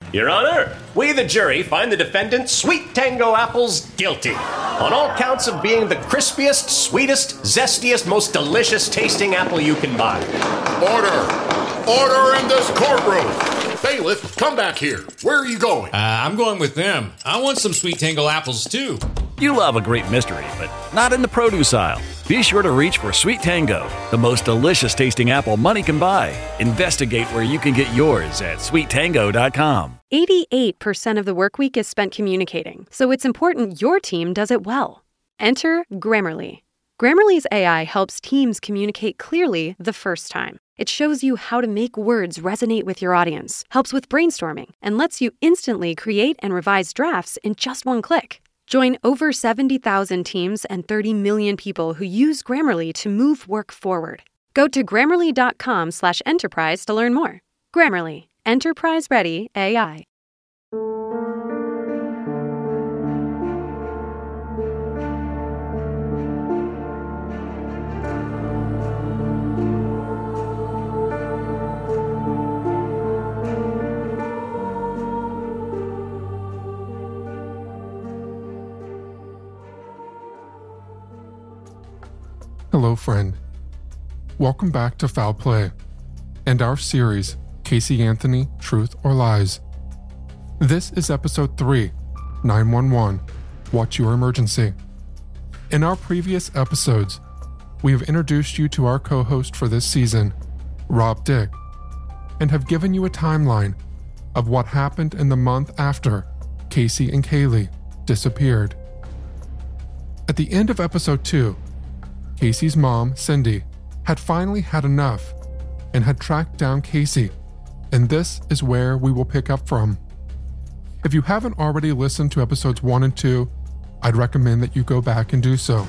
Your Honor, we, the jury, find the defendant, Sweet Tango Apples, guilty on all counts of being the crispiest, sweetest, zestiest, most delicious tasting apple you can buy. Order! Order in this courtroom! Bailiff, come back here. Where are you going? I'm going with them. I want some Sweet Tango apples, too. You love a great mystery, but not in the produce aisle. Be sure to reach for Sweet Tango, the most delicious tasting apple money can buy. Investigate where you can get yours at sweettango.com. 88% of the workweek is spent communicating, so it's important your team does it well. Enter Grammarly. Grammarly's AI helps teams communicate clearly the first time. It shows you how to make words resonate with your audience, helps with brainstorming, and lets you instantly create and revise drafts in just one click. Join over 70,000 teams and 30 million people who use Grammarly to move work forward. Go to Grammarly.com/enterprise to learn more. Grammarly, enterprise-ready AI. Hello, friend. Welcome back to Foul Play and our series, Casey Anthony, Truth or Lies. This is episode 3, 911, What's Your Emergency? In our previous episodes, we have introduced you to our co-host for this season, Rob Dick, and have given you a timeline of what happened in the month after Casey and Kaylee disappeared. At the end of episode 2, Casey's mom, Cindy, had finally had enough and had tracked down Casey, and this is where we will pick up from. If you haven't already listened to episodes 1 and 2, I'd recommend that you go back and do so.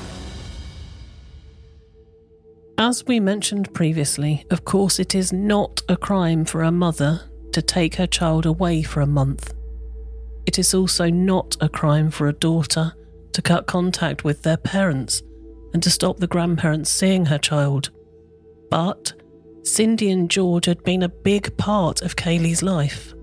As we mentioned previously, of course it is not a crime for a mother to take her child away for a month. It is also not a crime for a daughter to cut contact with their parents and to stop the grandparents seeing her child. But Cindy and George had been a big part of Kaylee's life.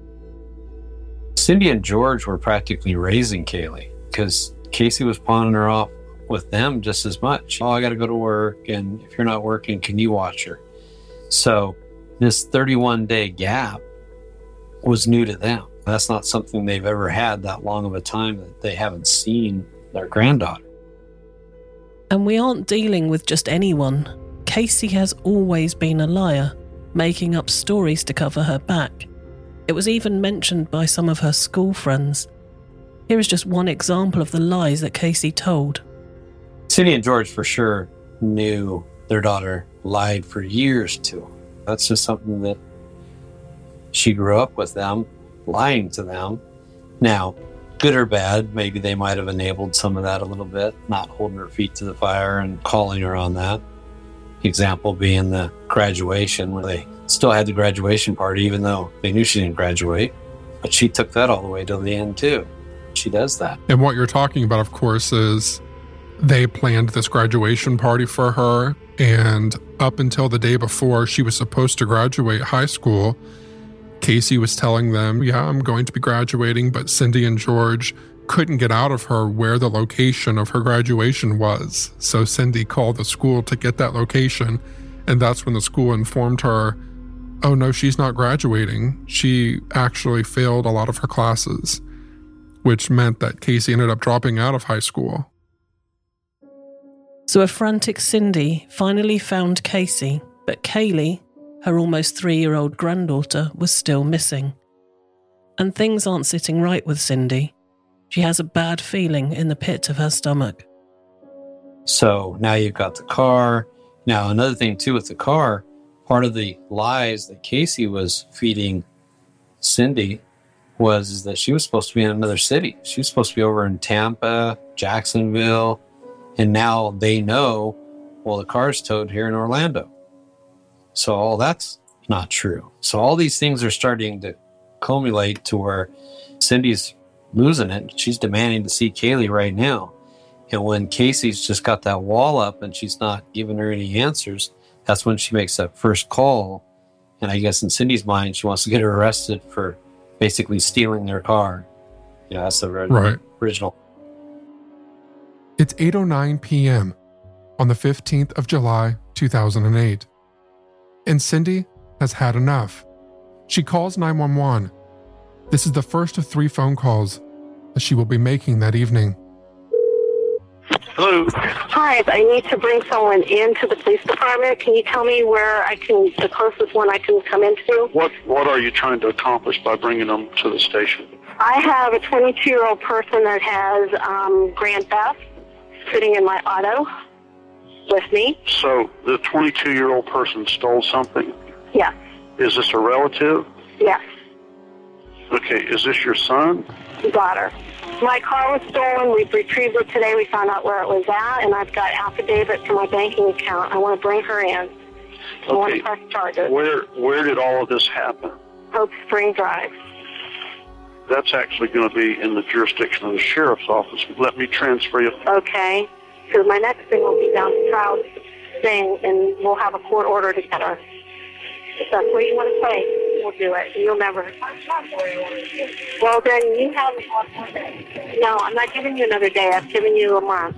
Cindy and George were practically raising Kaylee because Casey was pawning her off with them just as much. Oh, I got to go to work, and if you're not working, can you watch her? So this 31-day gap was new to them. That's not something they've ever had that long of a time that they haven't seen their granddaughter. And we aren't dealing with just anyone. Casey has always been a liar, making up stories to cover her back. It was even mentioned by some of her school friends. Here is just one example of the lies that Casey told. Cindy and George for sure knew their daughter lied for years to them. That's just something that she grew up with them, lying to them. Now, good or bad, maybe they might have enabled some of that a little bit, not holding her feet to the fire and calling her on that. Example being the graduation, where they still had the graduation party, even though they knew she didn't graduate. But she took that all the way till the end, too. She does that. And what you're talking about, of course, is they planned this graduation party for her, and up until the day before she was supposed to graduate high school, Casey was telling them, yeah, I'm going to be graduating, but Cindy and George couldn't get out of her where the location of her graduation was. So Cindy called the school to get that location, and that's when the school informed her, oh no, she's not graduating. She actually failed a lot of her classes, which meant that Casey ended up dropping out of high school. So a frantic Cindy finally found Casey, but Kaylee, her almost 3-year-old granddaughter, was still missing. And things aren't sitting right with Cindy. She has a bad feeling in the pit of her stomach. So now you've got the car. Now another thing too with the car, part of the lies that Casey was feeding Cindy was that she was supposed to be in another city. She was supposed to be over in Tampa, Jacksonville, and now they know, well, the car's towed here in Orlando. So all that's not true. So all these things are starting to culminate to where Cindy's losing it. She's demanding to see Kaylee right now. And when Casey's just got that wall up and she's not giving her any answers, that's when she makes that first call. And I guess in Cindy's mind, she wants to get her arrested for basically stealing their car. Yeah, that's the original. It's 8:09 p.m. on the 15th of July, 2008. And Cindy has had enough. She calls 911. This is the first of 3 phone calls that she will be making that evening. Hello. Hi, I need to bring someone into the police department. Can you tell me where the closest one I can come into? What are you trying to accomplish by bringing them to the station? I have a 22-year-old person that has grand theft sitting in my auto with me. So the 22-year-old person stole something? Yes. Is this a relative? Yes. Okay, is this your son? Daughter. My car was stolen. We've retrieved it today. We found out where it was at, and I've got affidavit for my banking account. I want to bring her in. I want to press charges. Where did all of this happen? Hope Spring Drive. That's actually going to be in the jurisdiction of the sheriff's office. Let me transfer you. Okay. Because my next thing will be down to Proud thing, and we'll have a court order together. If that's what you want to say, we'll do it. You'll never. Well, then you have one more day. No, I'm not giving you another day. I've given you a month.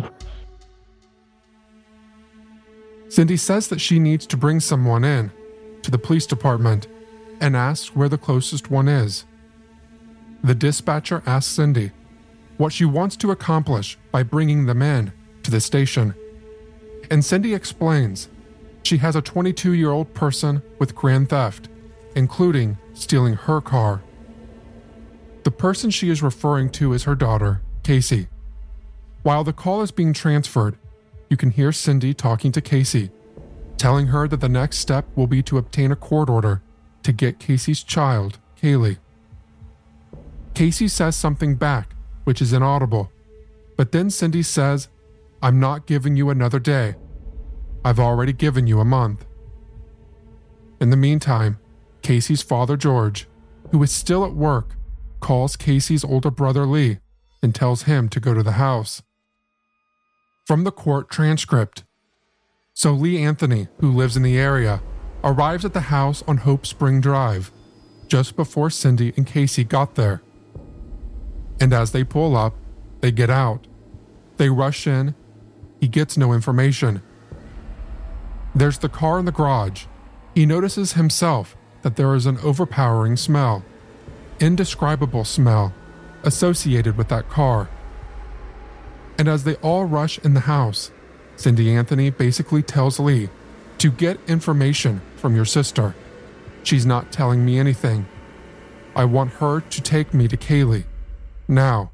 Cindy says that she needs to bring someone in to the police department and asks where the closest one is. The dispatcher asks Cindy what she wants to accomplish by bringing them in to the station. And Cindy explains she has a 22-year-old person with grand theft, including stealing her car. The person she is referring to is her daughter, Casey. While the call is being transferred, you can hear Cindy talking to Casey, telling her that the next step will be to obtain a court order to get Casey's child, Kaylee. Casey says something back, which is inaudible, but then Cindy says, "I'm not giving you another day. I've already given you a month." In the meantime, Casey's father, George, who is still at work, calls Casey's older brother, Lee, and tells him to go to the house. From the court transcript. So Lee Anthony, who lives in the area, arrives at the house on Hope Spring Drive, just before Cindy and Casey got there. And as they pull up, they get out. They rush in. He gets no information. There's the car in the garage. He notices himself that there is an overpowering smell, indescribable smell, associated with that car. And as they all rush in the house, Cindy Anthony basically tells Lee to get information from your sister. She's not telling me anything. I want her to take me to Kaylee. Now.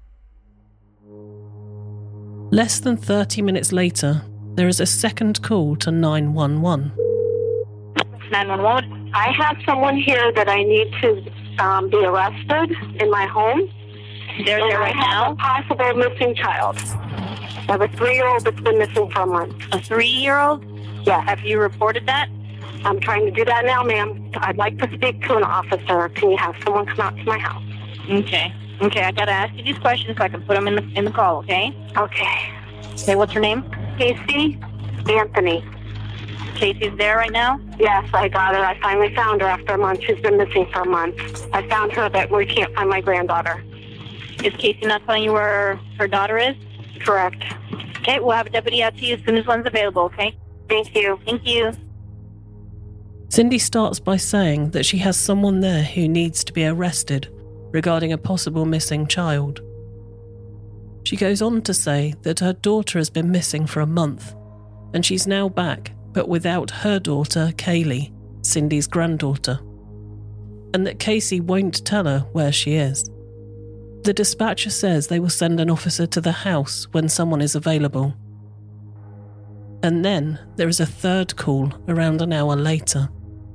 Less than 30 minutes later, there is a second call to 911. 911. I have someone here that I need to be arrested in my home. They're there right now? A possible missing child. I have a 3-year-old that's been missing for a month. A 3-year-old? Yeah. Have you reported that? I'm trying to do that now, ma'am. I'd like to speak to an officer. Can you have someone come out to my house? Okay, I gotta ask you these questions so I can put them in the call, okay? Okay. Okay, what's her name? Casey Anthony. Casey's there right now? Yes, I got her. I finally found her after a month. She's been missing for a month. I found her, but we can't find my granddaughter. Is Casey not telling you where her daughter is? Correct. Okay, we'll have a deputy out to you as soon as one's available, okay? Thank you. Thank you. Cindy starts by saying that she has someone there who needs to be arrested regarding a possible missing child. She goes on to say that her daughter has been missing for a month, and she's now back, but without her daughter, Kaylee, Cindy's granddaughter, and that Casey won't tell her where she is. The dispatcher says they will send an officer to the house when someone is available. And then there is a third call around an hour later.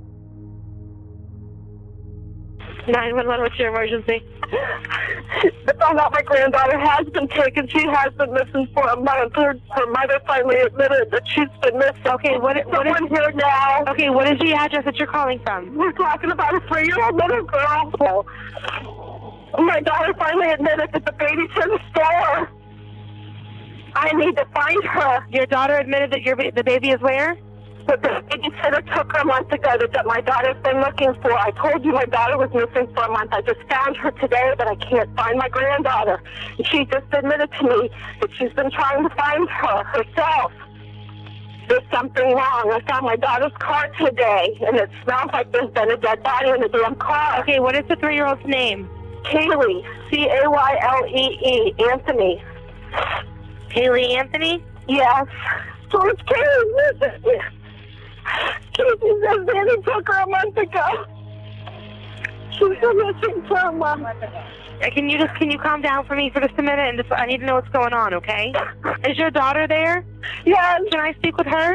911, what's your emergency? I found out my granddaughter has been taken. She has been missing for a month. Her mother finally admitted that she's been missing. Okay, what is here now? Okay, what is the address that you're calling from? We're talking about a 3-year-old little girl. My daughter finally admitted that the baby's in the store. I need to find her. Your daughter admitted that the baby is where? But the babysitter took her a month ago that my daughter's been looking for. I told you my daughter was missing for a month. I just found her today, but I can't find my granddaughter. And she just admitted to me that she's been trying to find her herself. There's something wrong. I found my daughter's car today, and it smells like there's been a dead body in the damn car. Okay, what is the 3-year-old's name? Kaylee. Caylee. Anthony. Kaylee Anthony? Yes. So it's Kaylee. Casey says Danny took her a month ago. She's been missing for a month. Can you calm down for me for just a minute and I need to know what's going on, okay? Is your daughter there? Yes. Can I speak with her?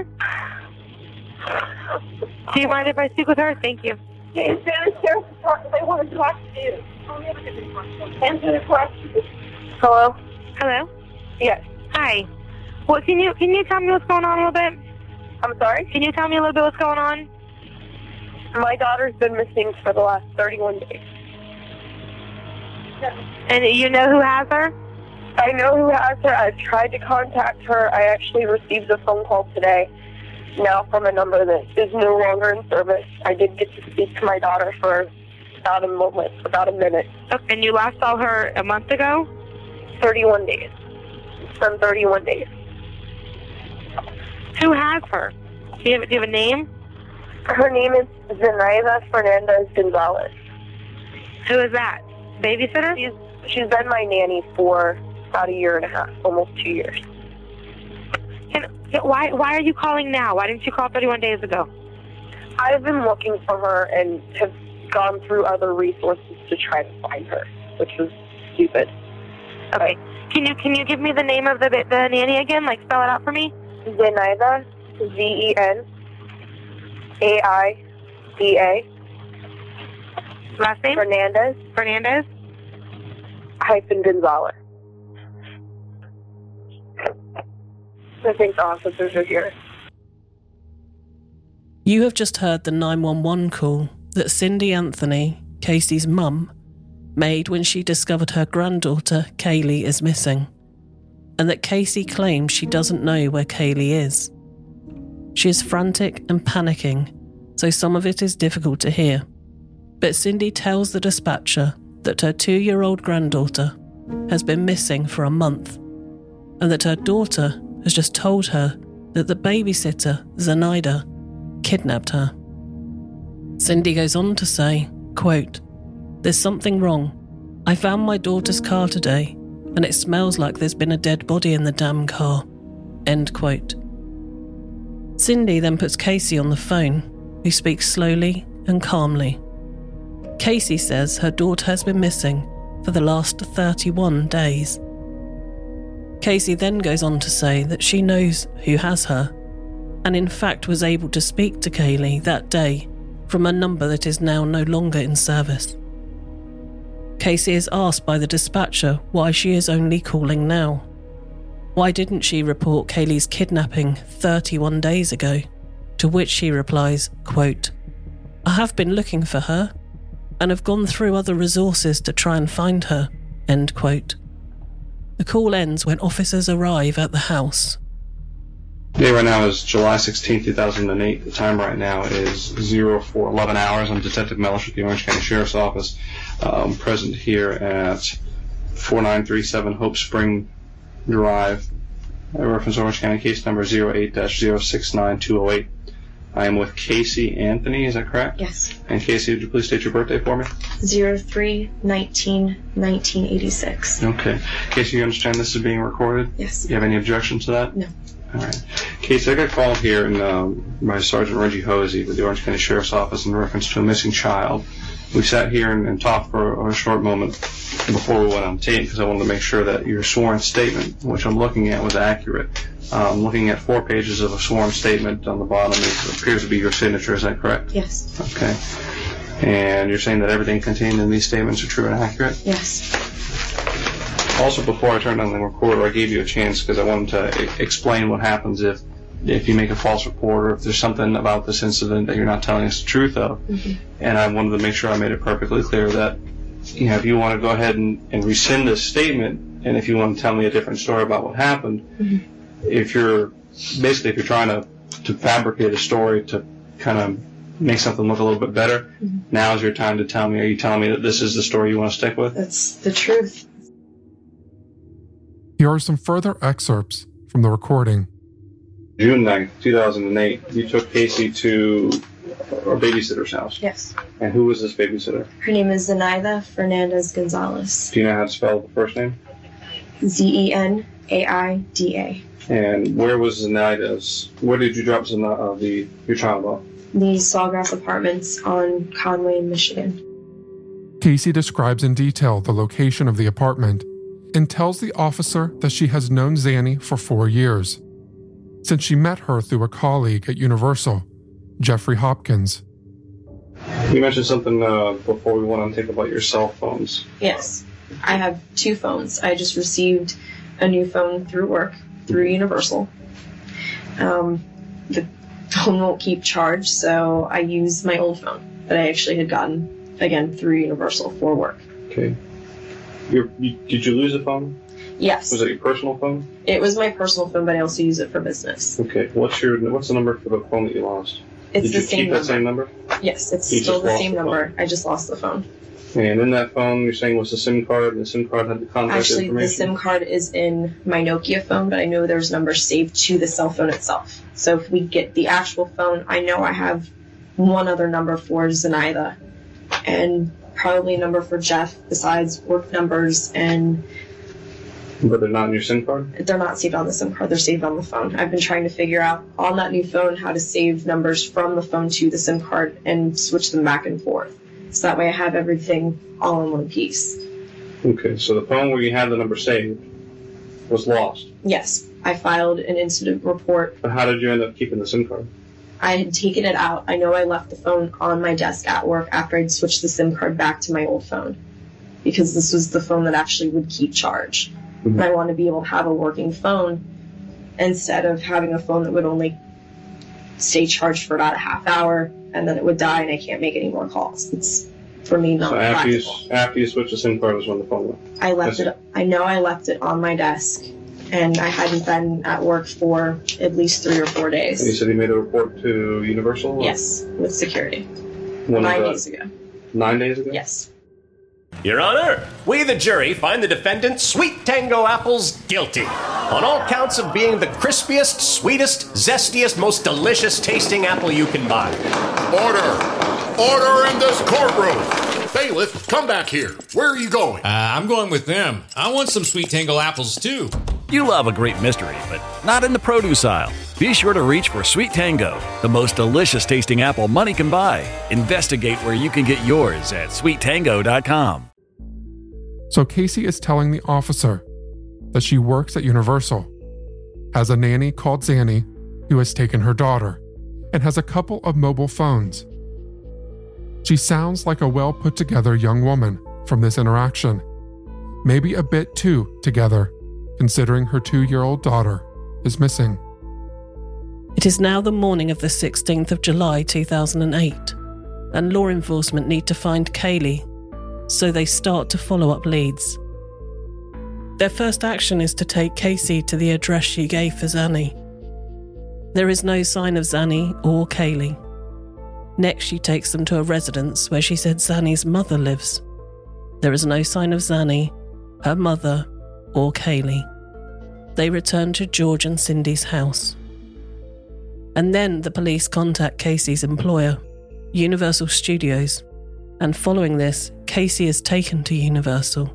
Do you mind if I speak with her? Thank you. Hey, they want to talk to you. Answer the question. Hello? Hello? Yes. Hi. Well, can you tell me what's going on a little bit? I'm sorry? Can you tell me a little bit what's going on? My daughter's been missing for the last 31 days. And you know who has her? I know who has her. I've tried to contact her. I actually received a phone call today, now from a number that is no longer in service. I did get to speak to my daughter for about a minute. Okay. And you last saw her a month ago? 31 days. It's been 31 days. Who has her? Do you have a name? Her name is Zenaida Fernandez Gonzalez. Who is that? Babysitter? She's been my nanny for about 1.5 years, almost 2 years. Why are you calling now? Why didn't you call 31 days ago? I've been looking for her and have gone through other resources to try to find her, which was stupid. Okay. Can you give me the name of the nanny again? Like, spell it out for me? Zenaida, Zenaida. Last name? Fernandez. Gonzalez. I think the officers are here. You have just heard the 911 call that Cindy Anthony, Casey's mum, made when she discovered her granddaughter, Kaylee, is missing, and that Casey claims she doesn't know where Kaylee is. She is frantic and panicking, so some of it is difficult to hear. But Cindy tells the dispatcher that her 2-year-old granddaughter has been missing for a month, and that her daughter has just told her that the babysitter, Zenaida, kidnapped her. Cindy goes on to say, quote, "There's something wrong. I found my daughter's car today, and it smells like there's been a dead body in the damn car." End quote. Cindy then puts Casey on the phone, who speaks slowly and calmly. Casey says her daughter has been missing for the last 31 days. Casey then goes on to say that she knows who has her, and in fact was able to speak to Kaylee that day from a number that is now no longer in service. Casey is asked by the dispatcher why she is only calling now. Why didn't she report Kaylee's kidnapping 31 days ago? To which she replies, quote, "I have been looking for her and have gone through other resources to try and find her." End quote. The call ends when officers arrive at the house. The day right now is July 16, 2008. The time right now is 04:11 hours. I'm Detective Mellish with the Orange County Sheriff's Office. I'm present here at 4937 Hope Spring Drive. I reference Orange County case number 08-069208. I am with Casey Anthony, is that correct? Yes. And Casey, would you please state your birthday for me? 03/19/1986. Okay. Casey, you understand this is being recorded? Yes. Do you have any objection to that? No. All right. Casey, I got called here by Sergeant Reggie Hosey with the Orange County Sheriff's Office in reference to a missing child. We sat here and talked for a short moment before we went on tape because I wanted to make sure that your sworn statement, which I'm looking at, was accurate. I'm looking at 4 pages of a sworn statement. On the bottom it appears to be your signature. Is that correct? Yes. Okay. And you're saying that everything contained in these statements are true and accurate? Yes. Also, before I turned on the recorder, I gave you a chance because I wanted to explain what happens if you make a false report or if there's something about this incident that you're not telling us the truth of. Mm-hmm. And I wanted to make sure I made it perfectly clear that, if you want to go ahead and rescind this statement, and if you want to tell me a different story about what happened, mm-hmm. if you're trying to fabricate a story to kind of make something look a little bit better. Now is your time to tell me. Are you telling me that this is the story you want to stick with? That's the truth. Here are some further excerpts from the recording. June 9th, 2008, you took Casey to a babysitter's house. Yes. And who was this babysitter? Her name is Zenaida Fernandez Gonzalez. Do you know how to spell the first name? Zenaida. And where was Zenaida's? Where did you drop your child off? The Sawgrass Apartments on Conway in Michigan. Casey describes in detail the location of the apartment and tells the officer that she has known Zanny for 4 years, since she met her through a colleague at Universal, Jeffrey Hopkins. You mentioned something before we went on tape about your cell phones. Yes. I have 2 phones. I just received a new phone through work, through Universal. The phone won't keep charged, so I use my old phone that I actually had gotten, again, through Universal for work. Okay. Did you lose a phone? Yes. Was it your personal phone? It was my personal phone, but I also use it for business. Okay. What's the number for the phone that you lost? It's the Did you same keep that same number? Yes, it's still the same number. I just lost the phone. And in that phone, you're saying was the SIM card, and the SIM card had the contact Actually, information? the SIM card is in my Nokia phone, but I know there's numbers saved to the cell phone itself. So if we get the actual phone, I know I have one other number for Zenaida, and probably a number for Jeff besides work numbers, and... But they're not in your SIM card? They're not saved on the SIM card, they're saved on the phone. I've been trying to figure out on that new phone how to save numbers from the phone to the SIM card and switch them back and forth. So that way I have everything all in one piece. Okay, so the phone where you had the number saved was lost? Yes, I filed an incident report. But how did you end up keeping the SIM card? I had taken it out. I know I left the phone on my desk at work after I'd switched the SIM card back to my old phone, because this was the phone that actually would keep charge. Mm-hmm. And I want to be able to have a working phone instead of having a phone that would only stay charged for about a half hour and then it would die and I can't make any more calls. It's, for me, not practical. So after you switched the SIM card was when the phone went? I left it on my desk, and I hadn't been at work for at least 3 or 4 days. And you said you made a report to Universal? Yes, with security. 9 days ago. 9 days ago? Yes. Your Honor, we, the jury, find the defendant, Sweet Tango Apples, guilty on all counts of being the crispiest, sweetest, zestiest, most delicious tasting apple you can buy. Order in this courtroom. Bailiff, come back here. Where are you going? I'm going with them. I want some Sweet Tango apples, too. You love a great mystery, but not in the produce aisle. Be sure to reach for Sweet Tango, the most delicious tasting apple money can buy. Investigate where you can get yours at sweettango.com. So Casey is telling the officer that she works at Universal, has a nanny called Zanny who has taken her daughter, and has a couple of mobile phones. She sounds like a well-put-together young woman from this interaction, maybe a bit too together, considering her 2-year-old daughter is missing. It is now the morning of the 16th of July 2008, and law enforcement need to find Kaylee, so they start to follow up leads. Their first action is to take Casey to the address she gave for Zanny. There is no sign of Zanny or Kaylee. Next, she takes them to a residence where she said Zanny's mother lives. There is no sign of Zanny, her mother, or Kaylee. They return to George and Cindy's house. And then the police contact Casey's employer, Universal Studios, and following this, Casey is taken to Universal.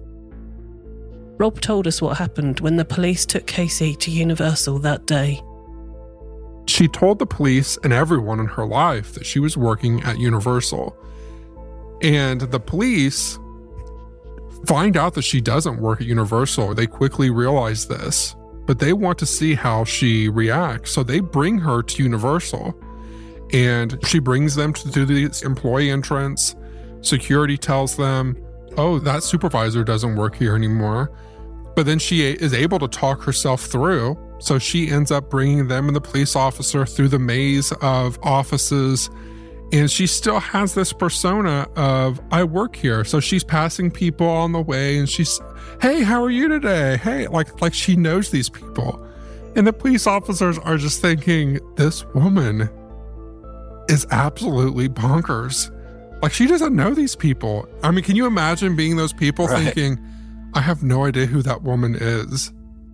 Rob told us what happened when the police took Casey to Universal that day. She told the police and everyone in her life that she was working at Universal. And the police find out that she doesn't work at Universal. They quickly realize this, but they want to see how she reacts. So they bring her to Universal, and she brings them to the employee entrance. Security tells them, oh, that supervisor doesn't work here anymore. But then she is able to talk herself through. So she ends up bringing them and the police officer through the maze of offices. And she still has this persona of, I work here. So she's passing people on the way and she's, hey, how are you today? Hey, like she knows these people. And the police officers are just thinking, this woman is absolutely bonkers. Like, she doesn't know these people. I mean, can you imagine being those people thinking, I have no idea who that woman is?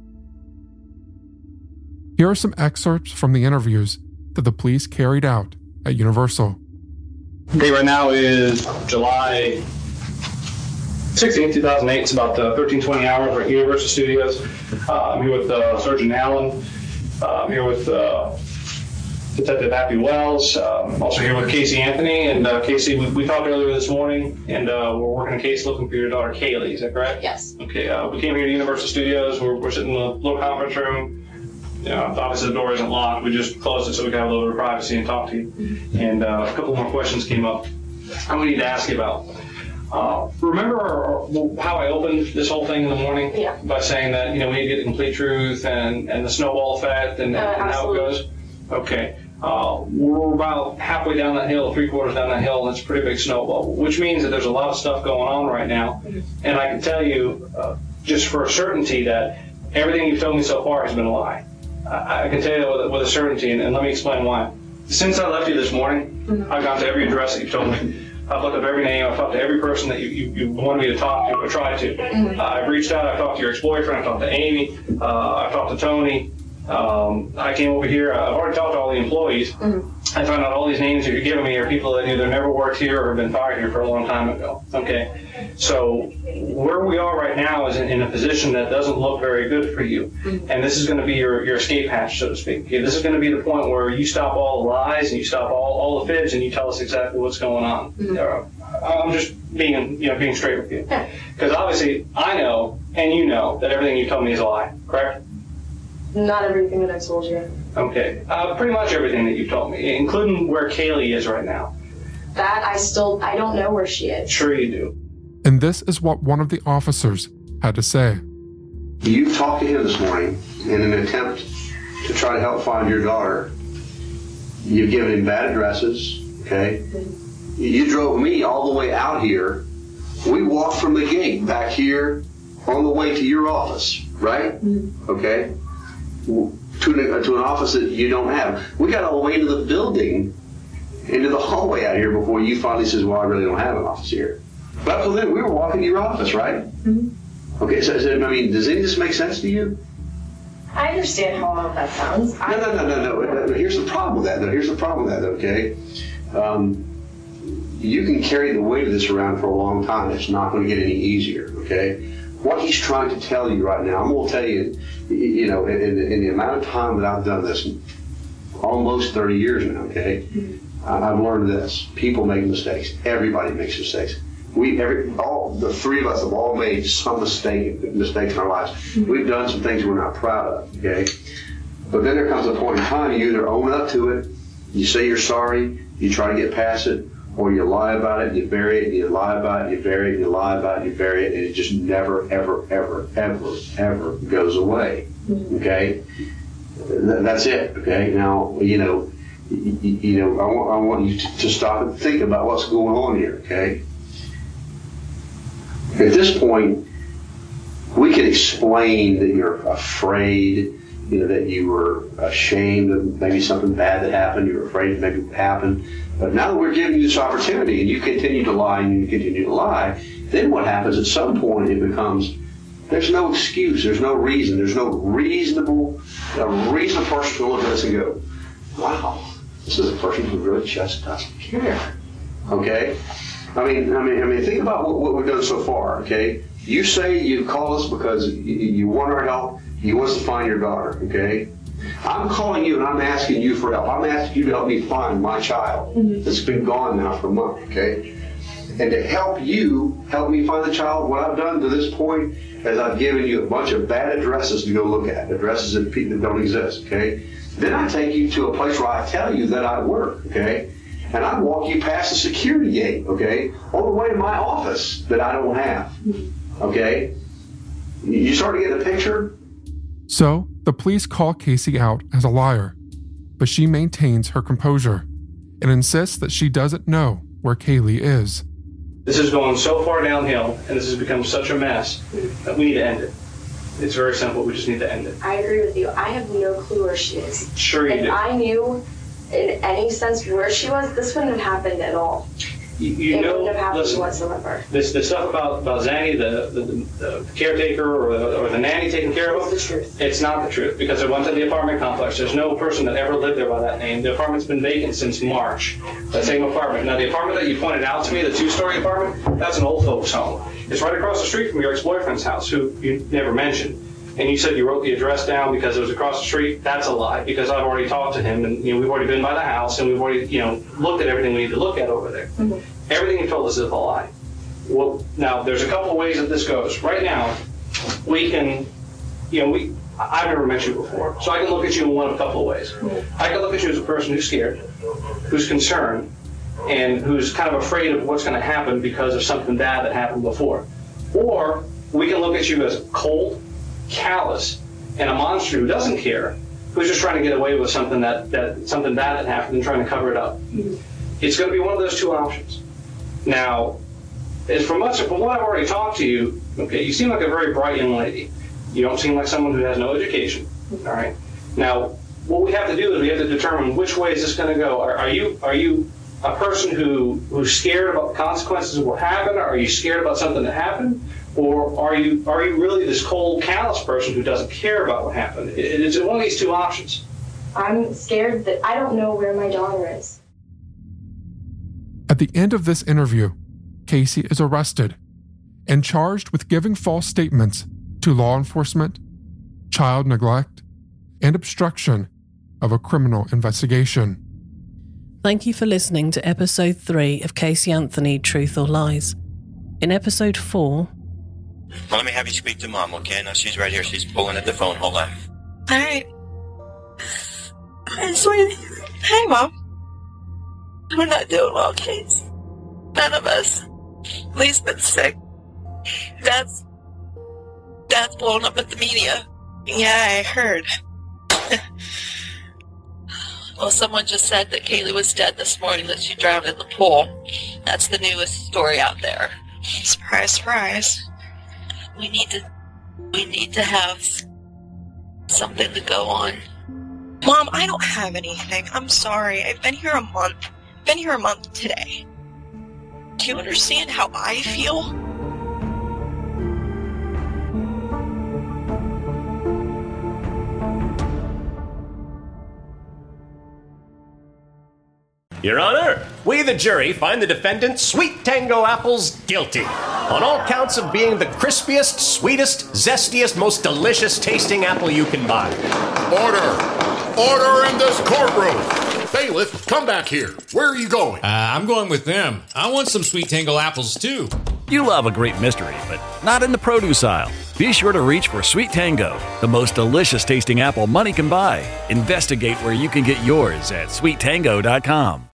Here are some excerpts from the interviews that the police carried out at Universal. Day right now is July 16th, 2008. It's about 13:20 hours. We're at Universal Studios. I'm here with Sergeant Allen. I'm here with Detective Happy Wells. I'm also here with Casey Anthony. And Casey, we talked earlier this morning, and we're working a case looking for your daughter Kaylee. Is that correct? Yes. Okay. We came here to Universal Studios. We're sitting in a little conference room. You know, obviously the door isn't locked. We just closed it so we can have a little bit of privacy and talk to you. And a couple more questions came up I need to ask you about. Remember how I opened this whole thing in the morning? Yeah. By saying that, we need to get the complete truth and the snowball effect and how it goes? Okay. We're about halfway down that hill, 3/4 down that hill, and it's a pretty big snowball, which means that there's a lot of stuff going on right now. And I can tell you just for a certainty that everything you've told me so far has been a lie. I can tell you with a certainty, and let me explain why. Since I left you this morning, I've gone to every address that you've told me. I've looked up every name. I've talked to every person that you wanted me to talk to or try to. I've reached out. I've talked to your ex-boyfriend. I've talked to Amy. I've talked to Tony. I came over here. I've already talked to all the employees. I found out all these names that you're giving me are people that either never worked here or have been fired here for a long time ago. Okay, so where we are right now is in a position that doesn't look very good for you, and this is going to be your escape hatch, so to speak. Okay, this is going to be the point where you stop all the lies and you stop all the fibs and you tell us exactly what's going on. I'm just being straight with you, because obviously I know and you know that everything you told me is a lie. Correct? Not everything that I told you. Okay. Pretty much everything that you've told me, including where Kaylee is right now. That I don't know where she is. Sure you do. And this is what one of the officers had to say. You talked to him this morning in an attempt to try to help find your daughter. You've given him bad addresses, okay? You drove me all the way out here. We walked from the gate back here on the way to your office, right? Okay? To an office that you don't have. We got all the way into the building, into the hallway out here before you finally says, well, I really don't have an office here. But up till then, we were walking to your office, right? Okay, so I mean, does any of this make sense to you? I understand how all of that sounds. No. Here's the problem with that, okay? You can carry the weight of this around for a long time. It's not going to get any easier, okay? What he's trying to tell you right now, I'm going to tell you, in the amount of time that I've done this, almost 30 years now, okay, I've learned this. People make mistakes. Everybody makes mistakes. All the three of us have all made some mistakes in our lives. We've done some things we're not proud of, okay? But then there comes a point in time, you either own up to it, you say you're sorry, you try to get past it, or you lie about it, and you bury it, and you lie about it, you bury it, and you lie about it, you bury it, and it just never, ever, ever, ever, ever goes away. Okay? That's it. Okay? Now, I want you to stop and think about what's going on here. Okay? At this point, we can explain that you're afraid, that you were ashamed of maybe something bad that happened, you were afraid maybe it would happen. But now that we're giving you this opportunity and you continue to lie and you continue to lie, then what happens at some point it becomes, there's no excuse, there's no reason, there's no reasonable person to look at us and go, wow, this is a person who really just doesn't care. Okay? I mean, think about what we've done so far, okay? You say you called us because you want our help, you want us to find your daughter, okay? I'm calling you and I'm asking you for help. I'm asking you to help me find my child that's been gone now for a month, okay? And to help me find the child, what I've done to this point is I've given you a bunch of bad addresses to go look at, addresses that don't exist, okay? Then I take you to a place where I tell you that I work, okay? And I walk you past the security gate, okay? On the way to my office that I don't have, okay? You start to get the picture? So, the police call Casey out as a liar, but she maintains her composure and insists that she doesn't know where Kaylee is. This is going so far downhill, and this has become such a mess that we need to end it. It's very simple. We just need to end it. I agree with you. I have no clue where she is. Sure you do. If I knew in any sense where she was, this wouldn't have happened at all. You it know, wouldn't have happened listen, whatsoever. the stuff about Zanny, the caretaker or the nanny taking care of him, It's the truth. it's not the truth, because it went to the apartment complex. There's no person that ever lived there by that name. The apartment's been vacant since March, that same apartment. Now, the apartment that you pointed out to me, the 2-story apartment, that's an old folks' home. It's right across the street from your ex-boyfriend's house, who you never mentioned. And you said you wrote the address down because it was across the street. That's a lie, because I've already talked to him, and we've already been by the house, and we've already looked at everything we need to look at over there. Mm-hmm. Everything you told us is a lie. Well, now there's a couple of ways that this goes. Right now, we can, I've never met you before, so I can look at you in one of a couple of ways. Mm-hmm. I can look at you as a person who's scared, who's concerned, and who's kind of afraid of what's going to happen because of something bad that happened before. Or we can look at you as cold, callous, and a monster who doesn't care, who's just trying to get away with something that something bad that happened and trying to cover it up. Mm-hmm. It's going to be one of those two options. Now, from what I've already talked to you, okay, you seem like a very bright young lady. You don't seem like someone who has no education. All right. Now, what we have to do is we have to determine which way is this going to go. Are you a person who's scared about the consequences of what happened? Are you scared about something that happened? Or are you really this cold, callous person who doesn't care about what happened? It's one of these two options. I'm scared that I don't know where my daughter is. At the end of this interview, Casey is arrested and charged with giving false statements to law enforcement, child neglect, and obstruction of a criminal investigation. Thank you for listening to episode 3 of Casey Anthony, Truth or Lies. In episode 4... Well, let me have you speak to Mom, okay? Now she's right here. She's pulling at the phone. Hold on. All right. Hi, sweetie. Hey, Mom. We're not doing well, Case. None of us. Lee's been sick. Dad's blown up at the media. Yeah, I heard. Well, someone just said that Kaylee was dead this morning, that she drowned in the pool. That's the newest story out there. Surprise, surprise. We need to have something to go on. Mom, I don't have anything. I'm sorry. I've been here a month. Been here a month today. Do you understand how I feel? Your Honor, we, the jury, find the defendant, Sweet Tango Apples, guilty on all counts of being the crispiest, sweetest, zestiest, most delicious tasting apple you can buy. Order in this courtroom. Bailiff, come back here. Where are you going? I'm going with them. I want some Sweet Tango apples, too. You love a great mystery, but not in the produce aisle. Be sure to reach for Sweet Tango, the most delicious tasting apple money can buy. Investigate where you can get yours at sweettango.com.